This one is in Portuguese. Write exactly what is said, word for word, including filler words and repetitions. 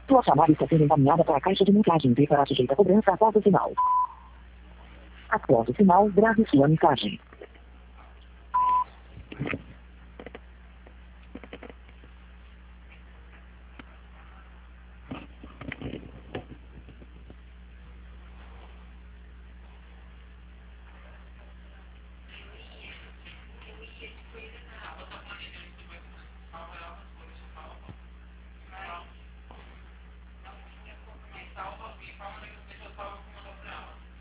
Tua chamada está sendo encaminhada para a caixa de mensagem e será sujeita a cobrança após o sinal. Após o sinal, grave sua mensagem.